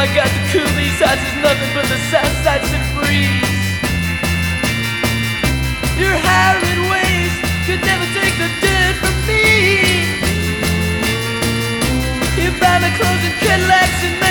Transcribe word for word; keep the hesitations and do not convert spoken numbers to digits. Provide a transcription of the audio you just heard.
I got to cool these eyes is nothing but the sad sights that freeze. Your harried ways could never take the dirt from me. You buy me clothes and Cadillacs and